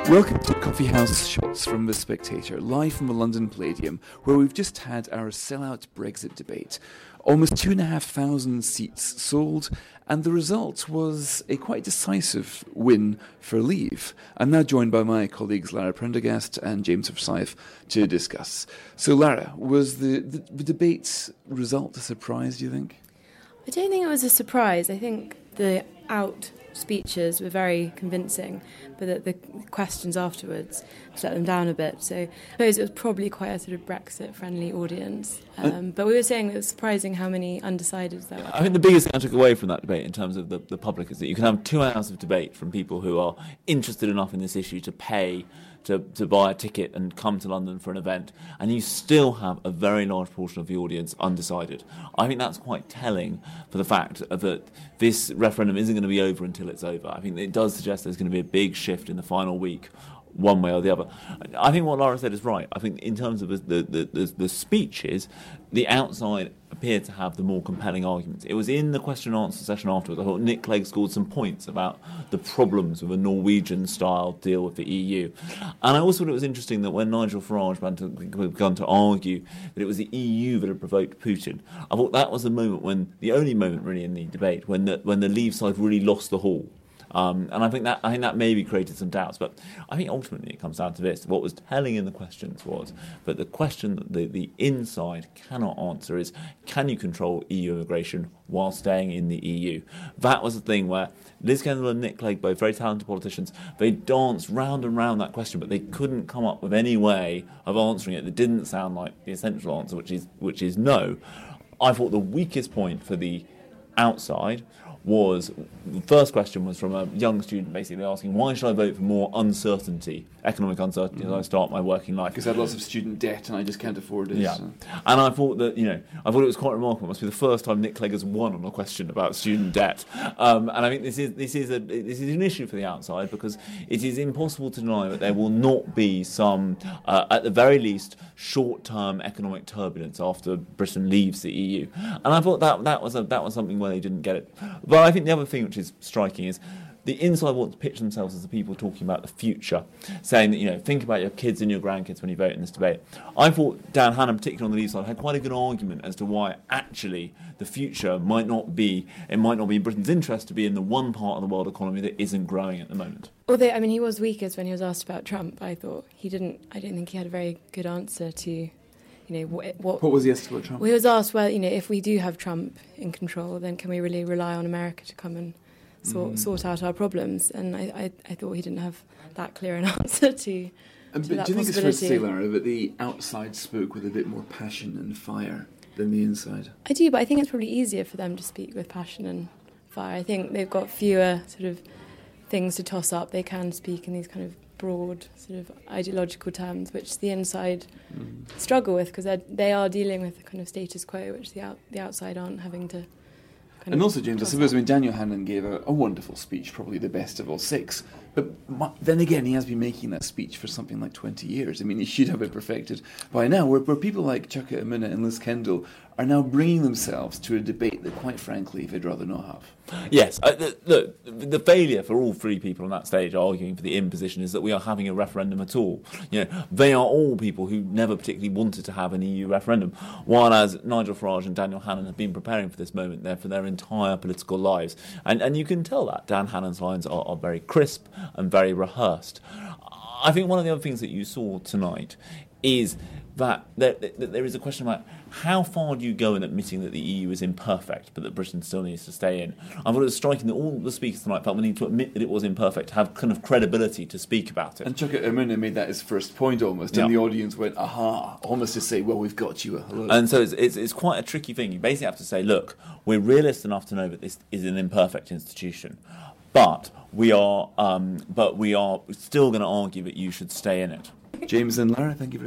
Welcome to Coffee House Shots from The Spectator, live from the London Palladium, where we've just had our sellout Brexit debate. Almost 2,500 seats sold, and the result was a quite decisive win for Leave. I'm now joined by my colleagues Lara Prendergast and James Forsyth to discuss. So Lara, was the debate's result a surprise, do you think? I don't think it was a surprise. I think the out speeches were very convincing, but that the questions afterwards let them down a bit. So I suppose it was probably quite a sort of Brexit-friendly audience. But we were saying it was surprising how many undecideds there were. I think the biggest thing I took away from that debate in terms of the public is that you can have 2 hours of debate from people who are interested enough in this issue to pay to buy a ticket and come to London for an event, and you still have a very large portion of the audience undecided. I think that's quite telling for the fact that this referendum isn't going to be over until it's over. I think it does suggest there's going to be a big shift in the final week, one way or the other. I think what Lara said is right. I think in terms of the speeches, the outside appeared to have the more compelling arguments. It was in the question and answer session afterwards. I thought Nick Clegg scored some points about the problems with a Norwegian-style deal with the EU. And I also thought it was interesting that when Nigel Farage began to argue that it was the EU that had provoked Putin, I thought that was the only moment really in the debate when the Leave side really lost the hall. And I think that maybe created some doubts, but I think ultimately it comes down to this. What was telling in the questions was that the question that the inside cannot answer is, can you control EU immigration while staying in the EU? That was the thing where Liz Kendall and Nick Clegg, both very talented politicians, they danced round and round that question, but they couldn't come up with any way of answering it that didn't sound like the essential answer, which is no. I thought the weakest point for the outside was, the first question was from a young student basically asking, why should I vote for more uncertainty, economic uncertainty, as I start my working life? Because I had lots of student debt and I just can't afford it. Yeah. So. And I thought that, I thought it was quite remarkable. It must be the first time Nick Clegg has won on a question about student debt. And I think this is an issue for the outside, because it is impossible to deny that there will not be some, at the very least, short-term economic turbulence after Britain leaves the EU. And I thought that was something where they didn't get it. But I think the other thing which is striking is the inside want to pitch themselves as the people talking about the future, saying that, think about your kids and your grandkids when you vote in this debate. I thought Dan Hannan, particularly on the Leave side, had quite a good argument as to why actually the future might not be in Britain's interest to be in the one part of the world economy that isn't growing at the moment. Although, he was weakest when he was asked about Trump. I don't think he had a very good answer to what was he asked about Trump? Well, he was asked, if we do have Trump in control, then can we really rely on America to come and sort out our problems? And I thought he didn't have that clear an answer to but that do you think it's fair to say, possibility. Lara, that the outside spoke with a bit more passion and fire than the inside? I do, but I think it's probably easier for them to speak with passion and fire. I think they've got fewer sort of things to toss up. They can speak in these kind of broad sort of ideological terms, which the inside struggle with, because they are dealing with the kind of status quo, which the outside aren't having to. And also, James, I suppose, Daniel Hannan gave a wonderful speech, probably the best of all six. But then again, he has been making that speech for something like 20 years. He should have it perfected by now, where people like Chuka Umunna and Liz Kendall are now bringing themselves to a debate that, quite frankly, they'd rather not have. Yes, look, the failure for all three people on that stage arguing for the in position is that we are having a referendum at all. They are all people who never particularly wanted to have an EU referendum, while as Nigel Farage and Daniel Hannan have been preparing for this moment there for their entire political lives. And you can tell that. Dan Hannan's lines are very crisp and very rehearsed. I think one of the other things that you saw tonight is that there is a question about how far do you go in admitting that the EU is imperfect, but that Britain still needs to stay in. I thought it was striking that all the speakers tonight felt the need to admit that it was imperfect, to have kind of credibility to speak about it. And Chuka Umunna made that his first point almost, and the audience went, aha, almost to say, well, we've got you. Hello. And so it's quite a tricky thing. You basically have to say, look, we're realist enough to know that this is an imperfect institution, but we are still going to argue that you should stay in it. James and Lara, thank you very much.